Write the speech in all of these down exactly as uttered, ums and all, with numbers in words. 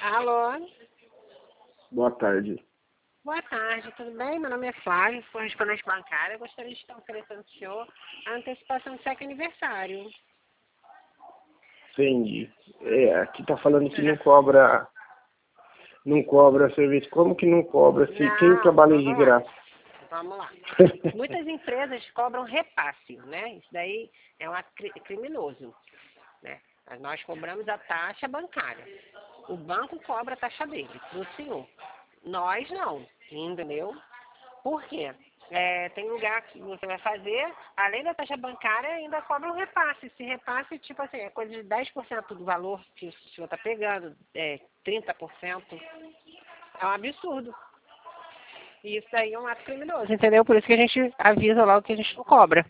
Alô? Boa tarde. Boa tarde, tudo bem? Meu nome é Flávio, correspondente bancária. Eu gostaria de estar oferecendo ao senhor a antecipação do cheque aniversário. Entendi. É, aqui tá falando que não cobra, não cobra serviço. Como que não cobra se Não, quem trabalha de vamos lá. graça? Vamos lá. Muitas empresas cobram repasse, né? Isso daí é um cri- criminoso, né? Mas nós cobramos a taxa bancária. O banco cobra a taxa dele, do senhor. Nós não, entendeu? Por quê? É, tem lugar que você vai fazer, além da taxa bancária, ainda cobra um repasse. Esse repasse, tipo assim, é coisa de dez por cento do valor que o senhor está pegando, é, trinta por cento. É um absurdo. E isso daí é um ato criminoso, entendeu? Por isso que a gente avisa logo que a gente não cobra.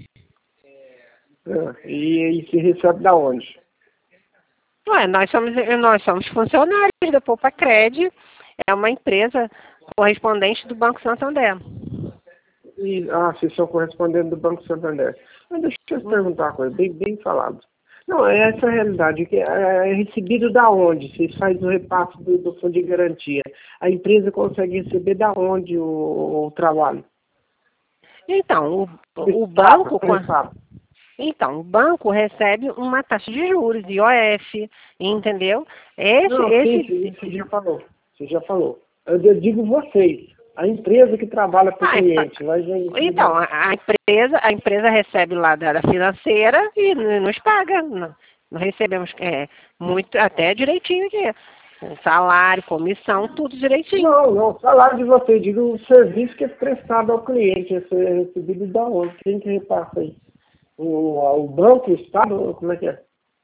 É, e aí se recebe da onde? Ué, nós somos, nós somos funcionários da Poupa Cred, é uma empresa correspondente do Banco Santander. E, ah, vocês são correspondentes do Banco Santander. Mas deixa eu te perguntar uma coisa, bem, bem falado. Não, é essa a realidade. Que é, é recebido da onde? Vocês fazem o repasse do, do fundo de garantia. A empresa consegue receber da onde o, o trabalho? Então, o, o Estado, banco... pelo Estado. Então, o banco recebe uma taxa de juros, I O F, entendeu? Esse, Não, sim, esse, sim, você já falou. Você já falou. Eu, eu digo vocês, a empresa que trabalha para o ah, cliente. Vai ver, então, a, a empresa, a empresa recebe lá da, da financeira e n- nos paga. N- Nós recebemos é, muito, até direitinho aqui. Salário, comissão, tudo direitinho. não, não, o salário de vocês, digo o serviço que é prestado ao cliente, esse é recebido da onde? Quem que repassa aí? O, o banco, o Estado, como é que é?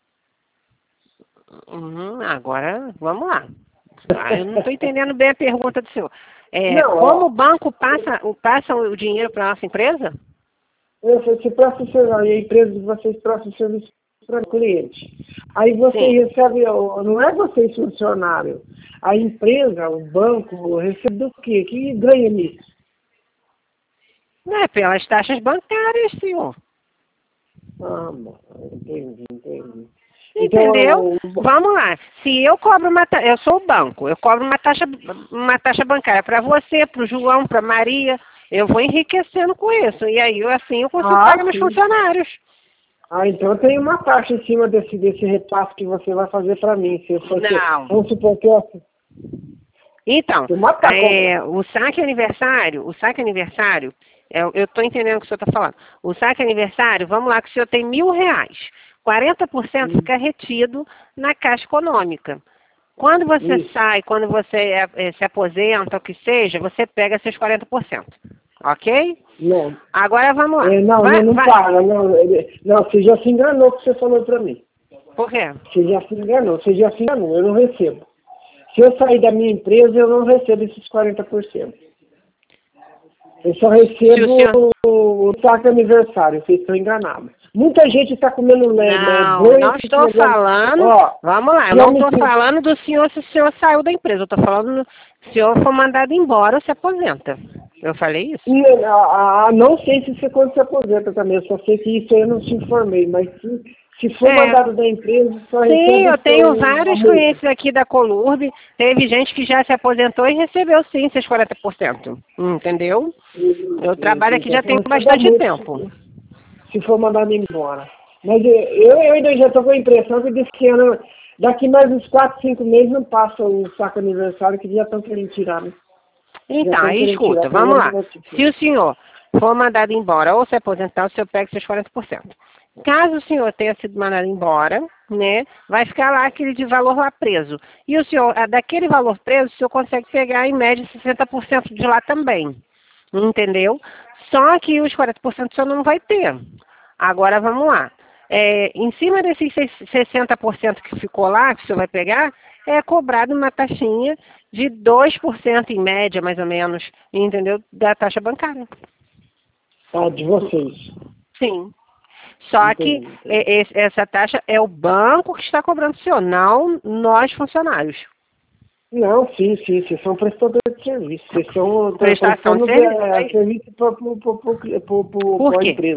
Uhum, agora, vamos lá. Ah, eu não estou entendendo bem a pergunta do senhor. É, Não, como o ó, banco passa, o- passa o dinheiro para a nossa empresa? eu, você presta o serviço, e a empresa de vocês presta o serviço para o cliente. Aí você Sim. recebe, ó, não é vocês funcionário, a empresa, o banco, recebe do quê? Que ganha nisso? É, pelas taxas bancárias, senhor. Ah, bom, entendi, entendi. Então, Entendeu? eu, Vamos lá. Se eu cobro uma taxa, eu sou o banco, eu cobro uma taxa, uma taxa bancária para você, para o João, para Maria, eu vou enriquecendo com isso. E aí, eu, assim, eu consigo ah, pagar meus sim. funcionários. Ah, então tem uma taxa em cima desse, desse repasse que você vai fazer para mim. Se você, Não. vamos supor que eu, Então, tem uma taxa. é, o saque aniversário, o saque aniversário, é, eu estou entendendo o que o senhor está falando. O saque aniversário, vamos lá, que o senhor tem mil reais. quarenta por cento fica retido na Caixa Econômica. Quando você Isso. sai, quando você é, é, se aposenta, o que seja, você pega seus quarenta por cento. Ok? Não, Agora vamos lá. é, não, Vai, não, não vai. para. Não, ele- não, você já se enganou com o que você falou para mim. Por quê? Você já se enganou, você já se enganou, eu não recebo. Se eu sair da minha empresa, eu não recebo esses quarenta por cento. Eu só Se o recebo senhor... o, o saque aniversário, vocês estão enganados. Muita gente está comendo lé, né? Não, Boi, não esse estou negócio. falando. Ó, Vamos lá, eu já não me estou fiz- falando do senhor se o senhor saiu da empresa. Eu estou falando se o senhor for mandado embora ou se aposenta. Eu falei isso? E, a, a, não sei se você quando se aposenta também, eu só sei que isso aí eu não se informei, mas se, se for É. mandado da empresa, só Sim, recebe eu o tenho seu vários multa. clientes aqui da Colurb. Teve gente que já se aposentou e recebeu sim seus quarenta por cento. Entendeu? Eu trabalho aqui já Então, tem só recebe a bastante multa tempo. se for mandado embora. Mas eu, eu ainda já estou com a impressão que desse ano, daqui mais uns quatro, cinco meses não passa o saco aniversário que já estão querendo tirar, né? Já Então, estão aí querendo tirar. escuta, vamos lá. Se o senhor for mandado embora ou se aposentar, o senhor pega seus quarenta por cento. Caso o senhor tenha sido mandado embora, né, vai ficar lá aquele de valor lá preso. E o senhor, ah, daquele valor preso, o senhor consegue pegar em média sessenta por cento de lá também. Entendeu? Só que os quarenta por cento o senhor não vai ter. Agora vamos lá. É, em cima desses sessenta por cento que ficou lá, que o senhor vai pegar, é cobrado uma taxinha de dois por cento em média, mais ou menos, entendeu? Da taxa bancária. Ah, de vocês. Sim. Só que Entendi, entendi. é, esse- essa taxa é o banco que está cobrando o senhor, não nós funcionários. Não, sim, sim, vocês são prestadores de serviço. Vocês são Prestação de prestando serviço, é, é isso. serviço para Por a quê? empresa.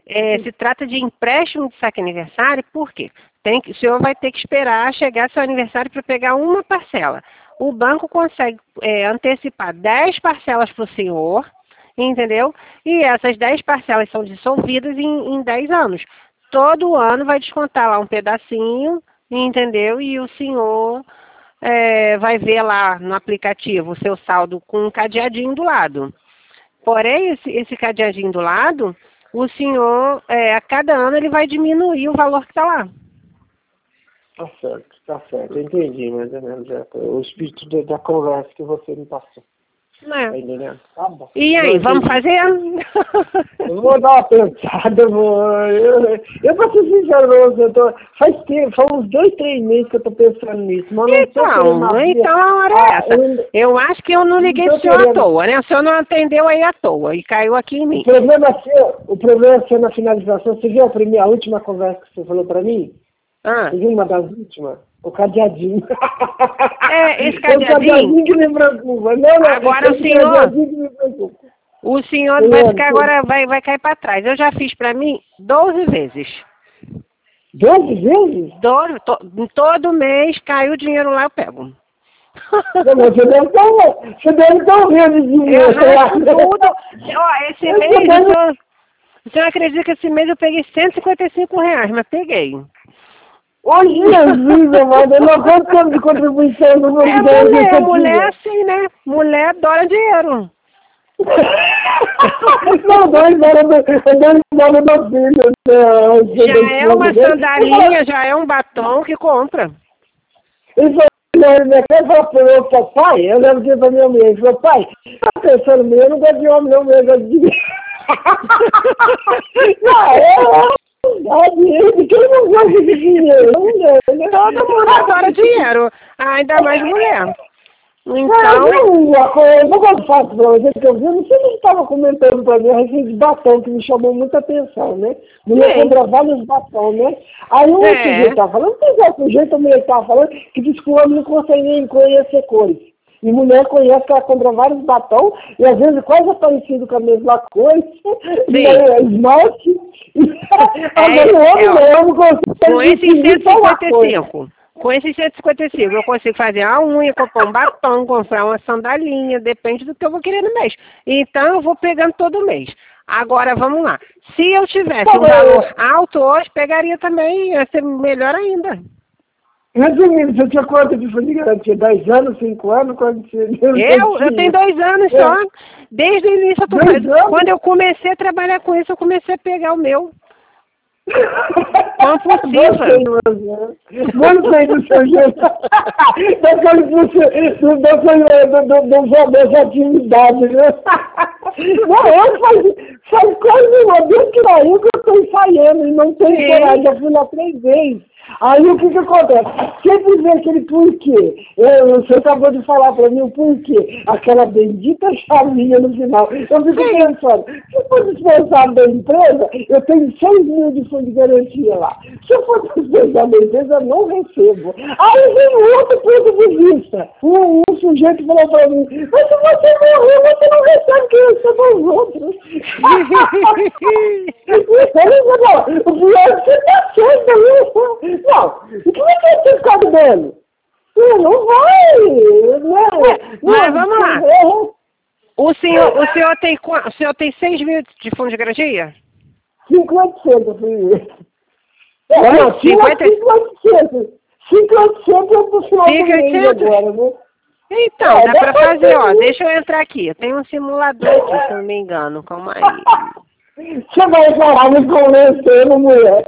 é, se trata de empréstimo de saque aniversário, por quê? Tem que, o senhor vai ter que esperar chegar seu aniversário para pegar uma parcela. O banco consegue é, antecipar dez parcelas para o senhor, entendeu? E essas dez parcelas são dissolvidas em, em dez anos. Todo ano vai descontar lá um pedacinho, entendeu? E o senhor é, vai ver lá no aplicativo o seu saldo com um cadeadinho do lado. Porém, esse, esse cadeadinho do lado, o senhor, é, a cada ano, ele vai diminuir o valor que está lá. Tá certo, tá certo. Entendi, mais ou menos. É, o espírito da, da conversa que você me passou. É. Tá entendendo? Tá bom. E aí, Eu vamos entendi. fazer? Eu vou dar uma pensada, amor. Eu, eu vou ser sincero, eu tô, faz tempo, faz uns dois, três meses que eu tô pensando nisso, mas não tô querendo Então, abrir. então a hora é Ah, essa. eu, Eu acho que eu não liguei não pro tô senhor à querendo. toa, né? O senhor não atendeu aí à toa e caiu aqui em O mim. problema é seu, o problema é seu na finalização. Você viu a, primeira, a última conversa que você falou pra mim? Ah, Você viu uma das últimas? O cadeadinho. é, esse É o cadeadinho, cadeadinho que me preocupa. Não, não, agora o esse senhor, cadeadinho que me preocupa. o senhor Eu vai lembro, ficar você- agora, vai, vai cair para trás. Eu já fiz para mim doze vezes. doze vezes? Doze, to, todo mês caiu o dinheiro lá, eu pego. Não, mas você deve estar, você deve estar vendo dinheiro. Eu raspo tudo. Ó, esse Você mês, o deve- senhor, o senhor acredita que esse mês eu peguei cento e cinquenta e cinco reais, mas peguei. Ô Jesus, amado, eu não quanto tempo de contribuição no meu É dinheiro que mulher, você mulher tinha. assim, né? Mulher adora dinheiro. Não, dois dólares dois dólares do filho. Já é uma sandalinha, já é um batom que compra. Ele falou, minha cara falou para meu papai, eu lembro dizer para minha mulher, ele falou, pai, tá pensando mesmo, eu não gosto de homem não, eu gosto de... Não, é, quem não gosta de dinheiro? Todo mundo adora dinheiro, ainda mais mulher. Então... Então, Uma coisa, eu vou falar para você que eu vi, não sei se você estava comentando para mim a respeito de batom, que me chamou muita atenção, né? Mulher sim. compra vários batom, né? Aí o outro É. dia estava falando, não sei se o jeito a mulher estava falando, que diz que o homem não consegue nem conhecer cores. E mulher conhece que ela compra vários batom, e às vezes quase é parecido com a mesma coisa, e é esmalte, e agora o homem é, ó, não consegue com esses distinguir cento e só uma cinquenta e coisa. cinco, com esses cento e cinquenta e cinco, eu consigo fazer a unha, comprar um batom, comprar uma sandalinha, depende do que eu vou querer no mês. Então, eu vou pegando todo mês. Agora, vamos lá. Se eu tivesse um valor alto hoje, pegaria também, ia ser melhor ainda. Resumindo, você tinha quanto de fundo de garantia? dez anos, cinco anos? Quando você... Eu, eu tenho dois anos só. Desde o início eu tô fazendo. Quando eu comecei a trabalhar com isso, eu comecei a pegar o meu. Compulsiva. Gostei do seu jeito. Das atividades, né? Não, eu faz, faz quase uma vez que daí que eu estou ensaiando e não tenho coragem. Já fui lá três vezes. Aí o que que acontece? Sempre vem aquele porquê. Eu, você acabou de falar para mim o porquê. Aquela bendita chavinha no final. Eu fico pensando, se eu for dispensado da empresa, eu tenho seis mil de fundo de garantia lá. Se eu for dispensado da empresa, eu não recebo. Aí vem um outro ponto de vista. Um, um sujeito falou para mim, mas se você morrer, você não recebe quem recebe os outros. O pior é que você está certo, não, o que vai ter ficado dele? Não vai, não. Mas vamos lá. O senhor, o senhor tem o senhor tem seis mil de fundo de garantia? cinco mil e oitocentos, filho. Não, cinco mil e oitocentos. cinco mil e oitocentos é pro final do mês agora, né? Então, é, dá pra fazer, ó. Deixa eu entrar aqui. Eu tenho um simulador aqui, se eu não me engano. Calma aí. Você vai falar me convencendo, mulher.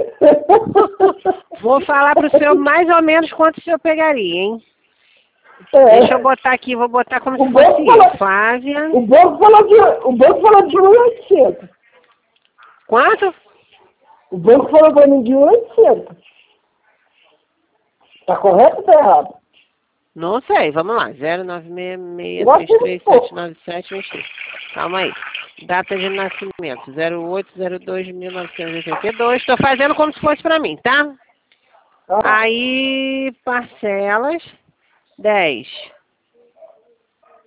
Vou falar pro senhor mais ou menos quanto o senhor pegaria, hein? É. Deixa eu botar aqui, vou botar como o se fosse eu, Flávia. O banco falou de, o banco falou de mil e oitocentos. Quanto? O banco falou para mim de mil e oitocentos. Tá correto ou tá errado? Não sei, vamos lá. zero nove seis seis três três sete nove sete dois três. Calma aí. Data de nascimento, zero oito zero dois de mil novecentos e oitenta e dois. Estou fazendo como se fosse para mim, tá? Ah. Aí, parcelas, dez.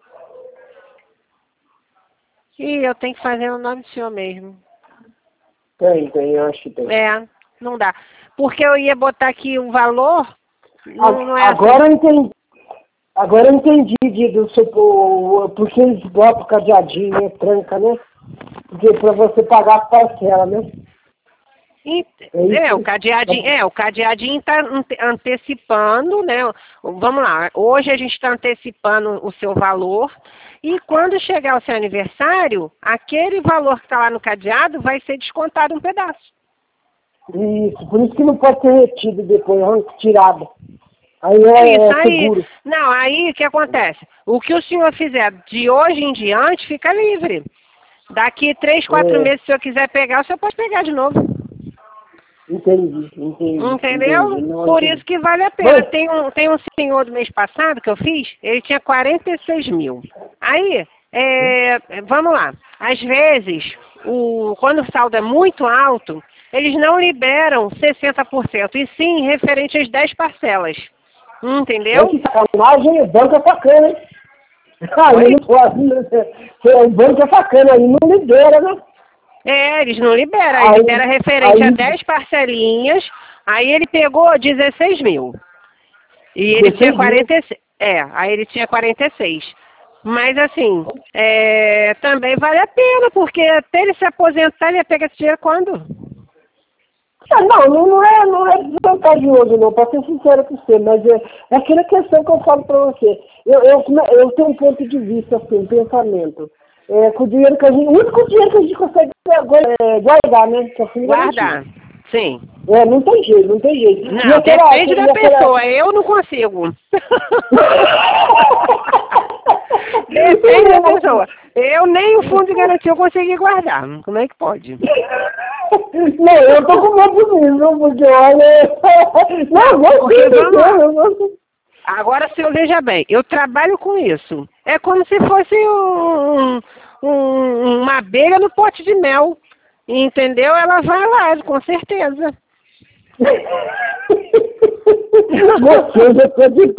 E eu tenho que fazer o nome do senhor mesmo. Tem, tem, eu acho que tem. É, não dá. Porque eu ia botar aqui o valor, não, não é Agora assim. eu entendi. Agora eu entendi de, do seu, o- porque eles botam o cadeadinho, né? Tranca, né? Porque pra você pagar a parcela, né? E- É isso? É, o cadeadinho, é, o cadeadinho está antecipando, né? Vamos lá, hoje a gente está antecipando o seu valor e quando chegar o seu aniversário, aquele valor que está lá no cadeado vai ser descontado um pedaço. Isso, por isso que não pode ser retido depois, arranca, tirado. Aí É é, isso é aí. seguro. Não, aí o que acontece? O que o senhor fizer de hoje em diante fica livre. Daqui três, quatro É, meses, se o senhor quiser pegar, o senhor pode pegar de novo. entendi, entendi, Entendeu? entendi. Não, Por entendi. isso que vale a pena. Bom, Tem um, tem um senhor do mês passado que eu fiz, ele tinha quarenta e seis mil. Aí, é, vamos lá. Às vezes, o, quando o saldo é muito alto, eles não liberam sessenta por cento, e sim referente às dez parcelas. é Entendeu? que sacanagem, o banco é sacana, hein? Aí Oi? não pode, né? O banco é sacana, aí não libera, né? É, eles não liberam. Aí Aí, libera referente a aí, dez parcelinhas, aí ele pegou dezesseis mil. E ele tinha dezesseis mil. quarenta e seis. É, aí ele tinha quarenta e seis. Mas assim, é, também vale a pena, porque até ele se aposentar, ele ia pegar esse dinheiro quando? Ah, não, não, não é, não é desvantajoso, não, para ser sincero com você, mas é, é aquela questão que eu falo para você. Eu, eu, eu tenho um ponto de vista, assim, um pensamento. É, com o dinheiro que a gente, o único dinheiro que a gente consegue é, guardar, né? Que é fundo garantido. Guardar. Sim. É, não tem jeito, não tem jeito. E Não, aquela, depende da e aquela... pessoa. Eu não consigo. Depende da pessoa. Eu nem o fundo de garantia eu consegui guardar. Como é que pode? Não, eu tô com medo mesmo, porque olha... Não, eu Porque, gosto, vamos lá. eu gosto. Agora, se eu veja bem, eu trabalho com isso. É como se fosse um, um- uma abelha no pote de mel. Entendeu? Ela vai lá, com certeza. Gostei, já tô de...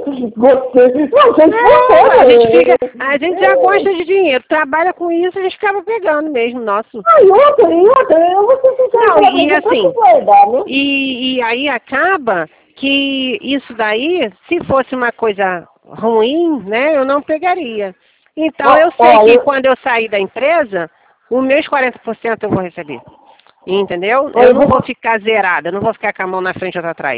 Gostei. Não, você É, a gente fica, escutou, a gente já gosta de dinheiro, trabalha com isso, a gente acaba pegando mesmo, nosso. Ah, e outra, e outra, eu vou ser sincero, Não, eu e vou assim, guardar, né? e, e aí acaba que isso daí, se fosse uma coisa ruim, né, eu não pegaria. Então Ó, eu sei ó, que eu, quando eu sair da empresa, os meus quarenta por cento eu vou receber. Entendeu? ó, Eu eu não vou, vou ficar zerada, eu não vou ficar com a mão na frente e outra atrás.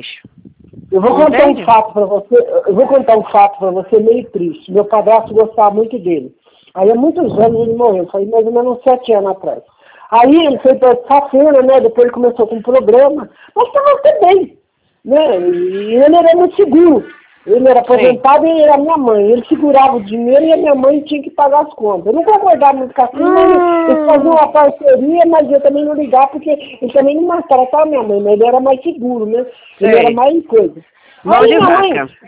eu vou contar um Entende? fato pra você, eu vou contar um fato pra você meio triste. Meu padrasto gostava muito dele. Aí há muitos anos ele morreu, foi mais ou menos uns sete anos atrás. Aí ele foi pra Safena, né? Depois ele começou com um programa, mas estava até bem, né? E ele era muito seguro. Ele era aposentado e era minha mãe. Ele segurava o dinheiro e a minha mãe tinha que pagar as contas. Eu não concordava muito com aquilo, mas eles faziam uma parceria, mas eu também não ligava, porque ele também não maltratava a minha mãe, mas ele era mais seguro, né? Ele Sei. era mais coisa. Mão Aí de minha mãe, vaca.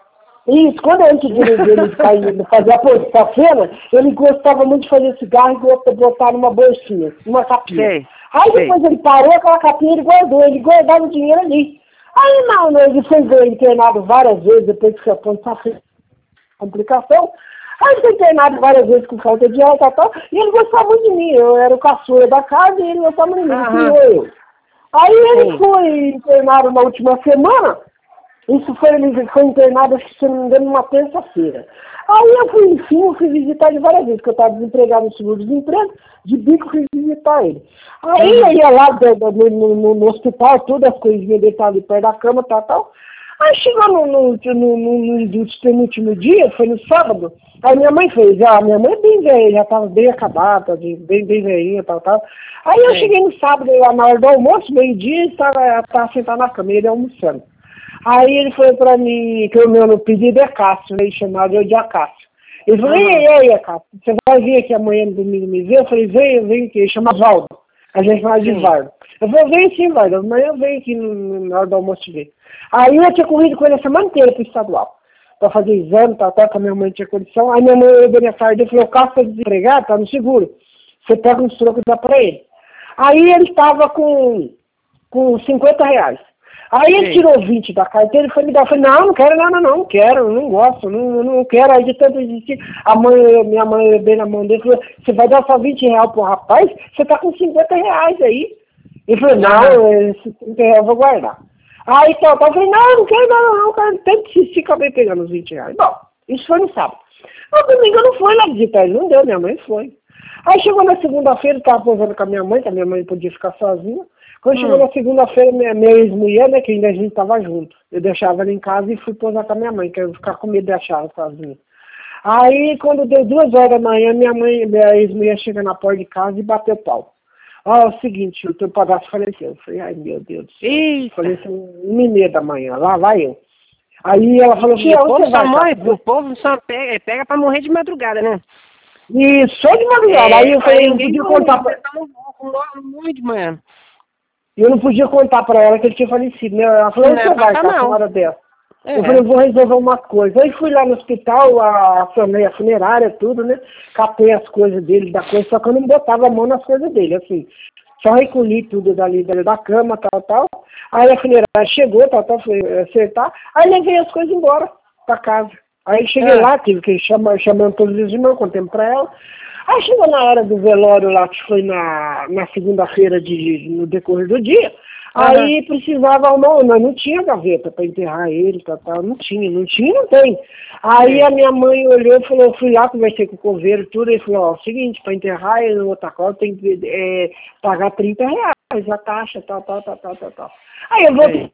isso, quando a gente dele fazia a porta-feira, ele gostava muito de fazer cigarro e gostava de botar numa bolsinha, numa capinha. Sei. Aí Sei. depois ele parou aquela capinha e ele guardou, ele guardava o dinheiro ali. Aí não, não, ele foi internado várias vezes depois que aconteceu a complicação. Aí foi internado várias vezes com falta de ar e tal, tal, e ele gostava muito de mim. Eu era o caçula da casa e ele gostava de mim, ele criou eu. Aí ele Sim. foi internado na última semana. Isso foi, ele foi internado, acho que se não me engano, numa terça-feira. Aí eu fui, enfim, eu fui visitar ele várias vezes, porque eu estava desempregado no seguro-desemprego, de bico fui visitar ele. Aí eu ia lá do, do, no, no, no hospital, todas as coisinhas dele estavam ali perto da cama, tal, tal. Aí chegou no, no, no, no, no penúltimo dia, foi no sábado, aí minha mãe fez, ah, minha mãe é bem velha, já estava bem acabada, bem, bem velhinha, tal, tal. Aí eu Sim. cheguei no sábado, lá na hora do almoço, meio-dia, estava sentado na cama, ele almoçando. Aí ele falou pra mim, que o meu pedido é Cássio, né? Ele chamava eu de Acácio. Ele falou, Uhum. ei, ei, Acácio, você vai vir aqui amanhã no domingo me ver? Eu falei, vem, vem aqui, ele chama Valdo. A gente fala de Sim. Vardo. Eu falei, vem sim, Vardo, amanhã eu venho aqui no, no, na hora do almoço te ver. Aí eu tinha corrido com ele a semana inteira pro estadual, pra fazer exame, tal, tal, que a minha mãe tinha condição. Aí minha mãe olhou bem a cara dele e falou, o Cássio tá desempregado, tá no seguro. Você pega uns trocos e dá pra ele. Aí ele tava com, com cinquenta reais. Aí ele Sim. tirou vinte da carteira e foi me dar. Eu falei, não, não quero, não, não, não, não quero, não gosto, não, não quero. Aí de tanto existir, a mãe, minha mãe bem na mão dele, falou, você vai dar só vinte reais pro rapaz? Você tá com cinquenta reais aí. Ele falou, não, esse trinta reais eu vou guardar. Aí então, eu falei, não, eu não quero não, não, cara, tanto que se acabei pegando os vinte reais. Bom, isso foi no sábado. No domingo eu não fui lá visitar ele, não deu, minha mãe foi. Aí chegou na segunda-feira, eu tava posando com a minha mãe, que a minha mãe podia ficar sozinha. Quando hum. chegou na segunda-feira, minha, minha ex-mulher, né, que ainda a gente tava junto, eu deixava ela em casa e fui posar com a minha mãe, que eu ia ficar com medo de achar ela sozinha. Aí, quando deu duas horas da manhã, minha mãe, minha ex-mulher chega na porta de casa e bateu pau. Ó, é o seguinte, o teu padrasto faleceu. Eu falei, ai meu Deus do céu. Eita. Falei assim, uma e meia da manhã, lá vai eu. Aí ela falou assim, o povo você só vai, morre, tá? o povo só pega, pega pra morrer de madrugada, né? E só de madrugada. É, aí eu falei, eu não ninguém podia contar pra... Morre de manhã. Eu não podia contar pra ela que ele tinha falecido, né? Ela falou, você vai, tá, uma hora dessa. É. Eu falei, eu vou resolver uma coisa. Aí fui lá no hospital, a, a funerária, tudo, né? Catei as coisas dele, da coisa, só que eu não botava a mão nas coisas dele, assim. Só recolhi tudo dali, dali da cama, tal, tal. Aí a funerária chegou, tal, tal, foi acertar. Aí levei as coisas embora pra casa. Aí cheguei é. lá, tive que ir chamar, chamando todos os irmãos, contei pra ela. Aí chegou na hora do velório lá, que foi na, na segunda-feira de, no decorrer do dia. Uhum. Aí precisava arrumar, mas não tinha gaveta para enterrar ele, tal, tal, não tinha, não tinha, não tem. Aí é. a minha mãe olhou e falou, eu fui lá, conversei com o coveiro, tudo, e falou, ó, é o seguinte, para enterrar ele no outra coisa tem que é, pagar trinta reais a taxa, tal, tal, tal, tal, tal, tal. Aí eu vou...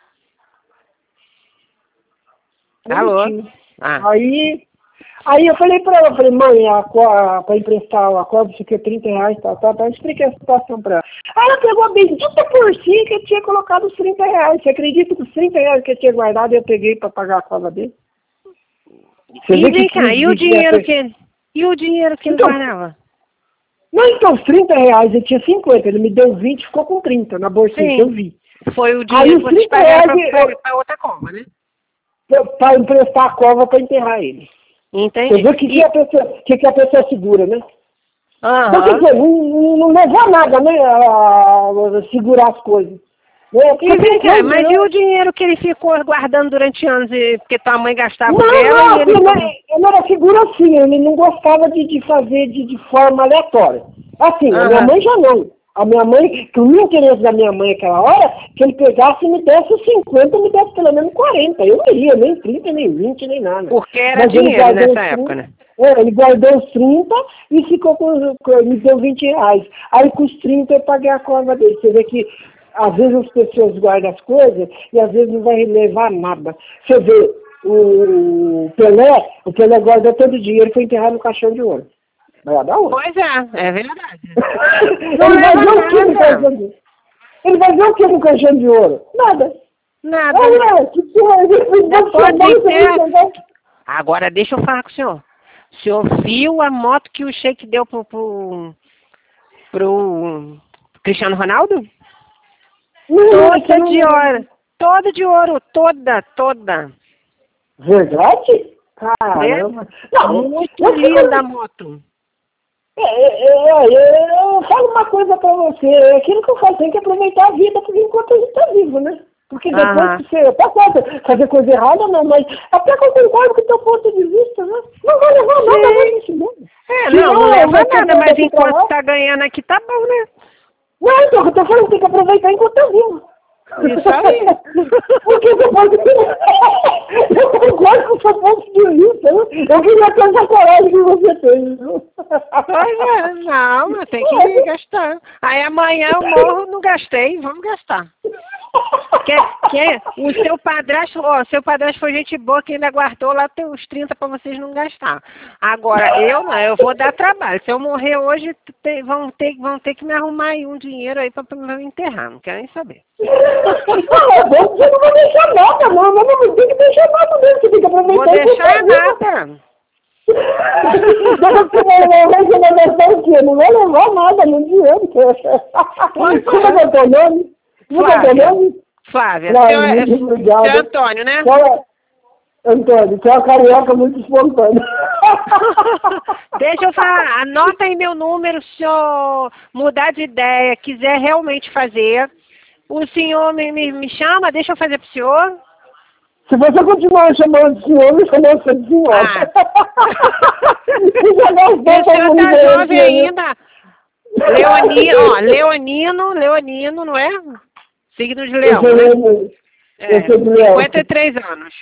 Alô? Ah. Aí... Aí eu falei pra ela, falei, mãe, a, a, pra emprestar a cobra, isso aqui é trinta reais, tal, tal, tal, eu expliquei a situação pra ela. Aí ela pegou a bendita porcinha que eu tinha colocado os trinta reais. Você acredita que os trinta reais que eu tinha guardado eu peguei pra pagar a cobra dele? Você e vem cá, e o dinheiro que ele, e o dinheiro que ele então, guardava? Não, então, os trinta reais, eu tinha cinquenta, ele me deu vinte, ficou com trinta na bolsinha, Sim. que eu vi. Foi o dinheiro que você pagou pra, eu... pra outra cobra, né? Pra, pra emprestar a cobra pra enterrar ele. Entendi. Você vê o que, e... que, a pessoa, que, que a pessoa segura, né? Uhum. Então, quer dizer, não, não levou a nada, né? A, a segurar as coisas. É, e vem cá, mas né? E o dinheiro que ele ficou guardando durante anos, porque tua mãe gastava não, dela não, e ele... Não, ele era seguro assim, ele não gostava de, de fazer de, de forma aleatória. Assim, uhum. A minha mãe já não. A minha mãe, que o meu interesse da minha mãe naquela hora, que ele pegasse e me desse cinquenta, me desse pelo menos quarenta. Eu não ia, nem trinta, nem vinte, nem nada. Porque era mas dinheiro nessa época, né? É, ele guardou os trinta e ficou com, com, me deu vinte reais. Aí com os trinta eu paguei a cobra dele. Você vê que às vezes as pessoas guardam as coisas e às vezes não vai levar nada. Você vê, o Pelé, o Pelé guardou todo o dinheiro e foi enterrar no caixão de ouro. Pois é, é verdade. ele, vai ver o que no caixão de... ele vai ver o que no caixão de ouro? Nada. Nada. É, que não pode ter... Agora deixa eu falar com o senhor. O senhor viu a moto que o Sheik deu pro, pro, pro Cristiano Ronaldo? Não, toda não... de ouro. Toda de ouro, toda, toda. Verdade? Caramba. É? Não, muito linda a moto. É, é, é, é, eu falo uma coisa pra você, é aquilo que eu falo, tem que aproveitar a vida enquanto a gente tá vivo, né? Porque depois ah. que você tá certo, fazer coisa errada, não, mas até que eu concordo com o teu ponto de vista, né? Não vai levar Sim. nada mais nisso, não. É, não, não, não leva nada, mas enquanto tá ganhando aqui tá bom, né? Não, então, eu tô falando que tem que aproveitar enquanto tá vivo. Isso aí. Porque depois eu concordo com o seu ponto de vista, né? Eu queria ter essa coragem que você tem, viu? Pois é, não, mas tem que gastar. Aí amanhã eu morro, não gastei, vamos gastar. Que, que, o seu padrasto, ó, o seu padrasto foi gente boa que ainda guardou lá os trinta para vocês não gastar. Agora, eu não, eu vou dar trabalho. Se eu morrer hoje, te, vão, ter, vão ter que me arrumar aí um dinheiro aí para me enterrar, não quero nem saber. Você não vai deixar nada, não, mas não tem que deixar nada mesmo, você tem que aproveitar. Vou deixar nada. Não vai levar nada no dinheiro. Como é o teu nome? Flávia. Flávia. Flávia. Seu, obrigado. Seu Antônio, né? Seu, Antônio, que é uma carioca muito espontânea. Deixa eu falar, anota aí meu número, se o senhor mudar de ideia, quiser realmente fazer, o senhor me, me, me chama, deixa eu fazer pro senhor. Se você continuar chamando de senhor, me chama você de senhor. Ah. O senhor tá jovem ainda. Leonino, ó, Leonino, Leonino, não é? Signo de Leão, Eu né? sou, É, eu sou de Leão. cinquenta e três anos.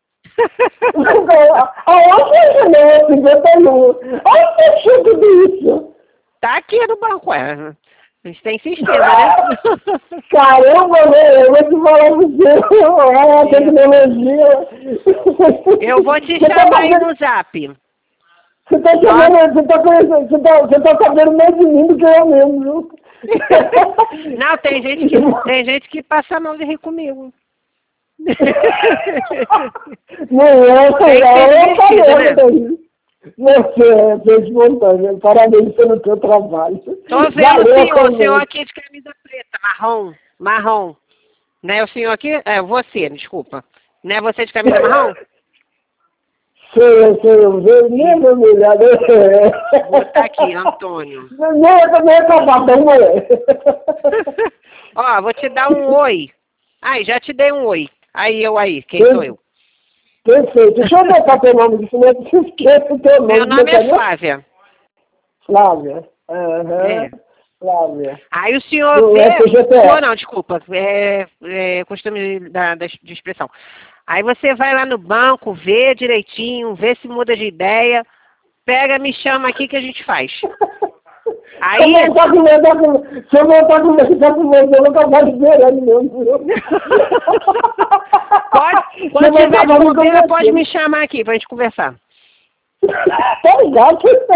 Aonde é Leão, cinquenta e um? Onde você achou tudo isso? Tá aqui no banco, é. A gente tem sistema, né? Caramba, né? Eu vou te falar pra você. É a tecnologia. Eu vou te Você tá chamar aí sabendo- no zap. Você tá sabendo, você tá conhecendo, você tá, você tá sabendo mais de mim do que eu mesmo, viu? Não, tem gente que, tem gente que passa a mão de rir comigo. Não é, Tem que não ser é, divertido, né? né? Você é bem espontâneo. Parabéns pelo teu trabalho. Tô vendo Valeu, o senhor, o também. senhor aqui de camisa preta, marrom, marrom. Não é o senhor aqui? É, você, desculpa. Não é você de camisa marrom? Sei, sei, eu vejo nem vermelhado. Vou botar aqui, Antônio. Não, eu também é capatão, mulher. Ó, vou te dar um oi. Ai, já te dei um oi. Aí, eu aí, quem Sim. sou eu? Perfeito. Deixa eu botar teu nome, senão eu te esqueço o teu nome. Meu nome é Flávia. Flávia. Flávia. Aham. É. Flávia. Aí o senhor Do vê... F G T S. Senhor não, desculpa. É, é costume da, da, de expressão. Aí você vai lá no banco, vê direitinho, vê se muda de ideia, pega, me chama aqui que a gente faz. Aí... Se eu voltar com medo, se eu voltar com medo, tá com medo, eu nunca mais ver ele mesmo. Pode, quando Você vai tiver de acabar me bobeira, convencendo. pode me chamar aqui pra gente conversar. Tá ligado?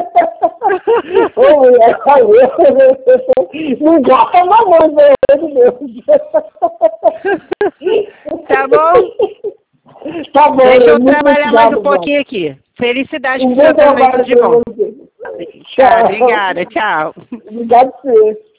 Ô, mulher, valeu. Não gasta mamãe, pelo amor de Deus. Tá bom? Tá bom. Deixa eu muito trabalhar mais um obrigado, pouquinho aqui. Felicidade Um pro bom seu também, trabalho tudo de pra bom. você. Tá, Tchau. obrigada, tchau. Obrigado por você.